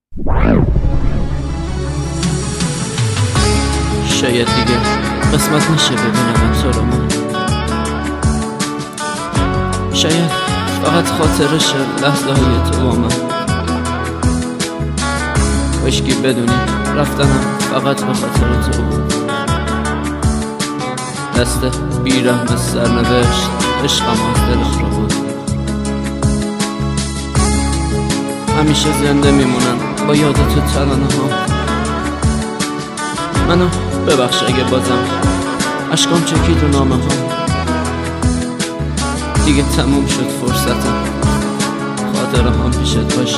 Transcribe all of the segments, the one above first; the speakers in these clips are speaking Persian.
شاید دیگه قسمت نشه ببینم تو رو من، شاید فقط خاطرش لحظه های تو با من. کاشکی بدونی رفتنم فقط به خاطر تو بود. دست بیرحم سرنوشت عشقم از دلم رو بود. همیشه زنده میمونم با یاد تو ترانه ها. منو ببخش اگه بازم عشقام چکید رو نامه ها. دیگه تموم شد فرصتم، خاطره هم پیشت باشه،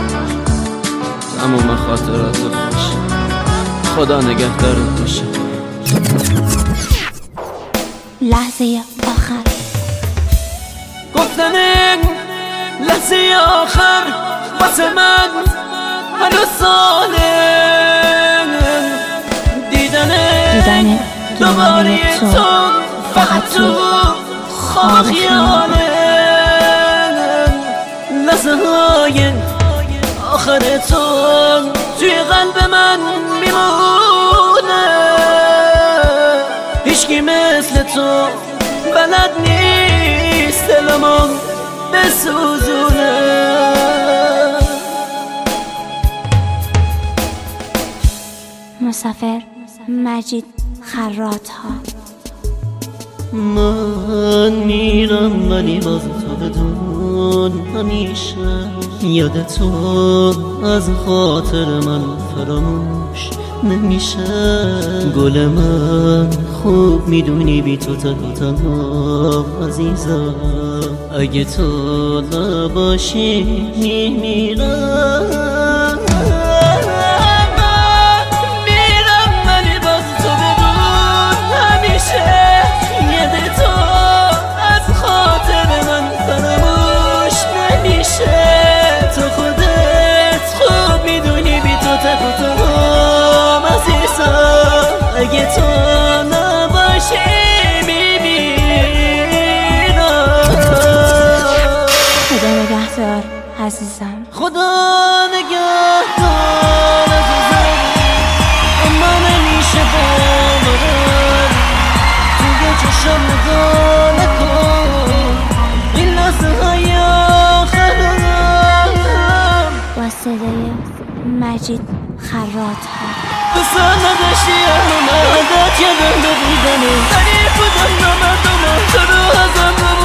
تموم خاطرات خوش، خدا نگهدارت باشه. لحظه آخر گفتن لحظه آخر واسه من هنوز ساله. دیدن دوباره تو فقط تو خواب خیاله. لحظه های آخر تو توی قلب من میمونه. هیچکی مثل تو بلد نیست دلمو بسوزونه. مسافر مجید خراط ها. من میرم ولی باز تو بدون همیشه یاد تو از خاطر من فراموش نمیشه. گل من خوب میدونی بی تو تنها عزیزم، اگه تو نباشی میمیرم. اگه تو نباشی میمیرم. خدا نگهدار عزیزم. خدا نگهدار عزیزم. اما نمیشه باورم توی چشم نگاه نکن. این لحظه های آخرم با صدای مجید خراط ها. دوست نداشتی اما عادت کردم به بودنه. تعریف بودم نامردم تو رو ازم